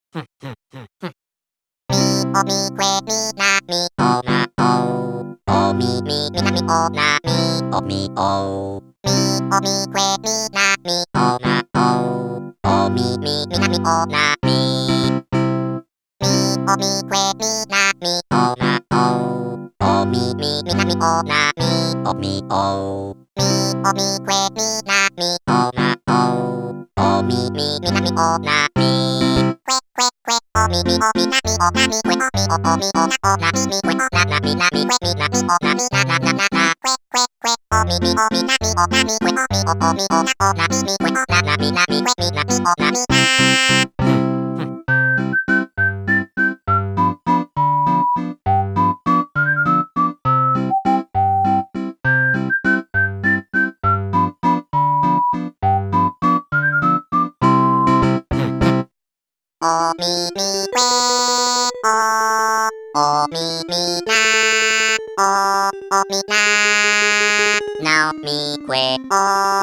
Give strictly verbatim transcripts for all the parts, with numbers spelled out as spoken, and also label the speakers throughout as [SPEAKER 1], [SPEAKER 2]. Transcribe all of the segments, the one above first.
[SPEAKER 1] ふんふんふんふん。みおみくえみなみおなおおみみみなみおなみおみおみおみくえみなみおなおおみみみなみおなみみおみくえみなみおなおおみみみなみおなみおみおみおみくえみなみおなおおみみみなみおなみくえくえくえおみみおみなみおなみくえおみおおみおなおなみみくえおななみなみくえみなみおなみなななななくえくえくえおみみおみなみおなみくえおみおおみおなおなみみくえおななみなみくえみなみおなみなおみみくえおおみみなおおみななおみくえお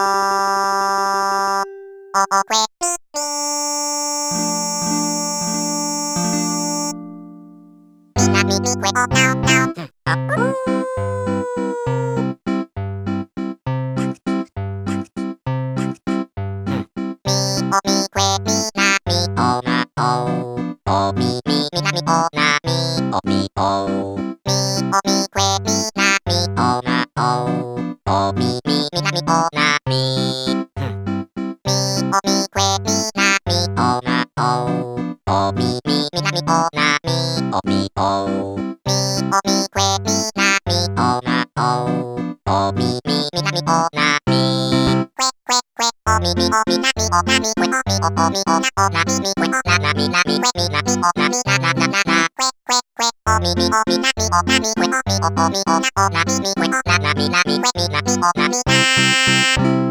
[SPEAKER 1] おくえみみみなみみくえおなおなおあおみくえみなみおなおおみみみなみおなみおみおみおみくえみなみおなおおみみみなみおなみみおみくえみなみおなおおみみみなみおなみおみおみおみくえみなみおなおおみみみなみおなみくえくえくえおみみおみなみおなみくえおみおおみおなおなみみくえおななみなみくえみなみおなみなななななくえくえくえおみみおみなみおなみくえおみおおみおなおなみみくえおななみなみくえみなみおなみな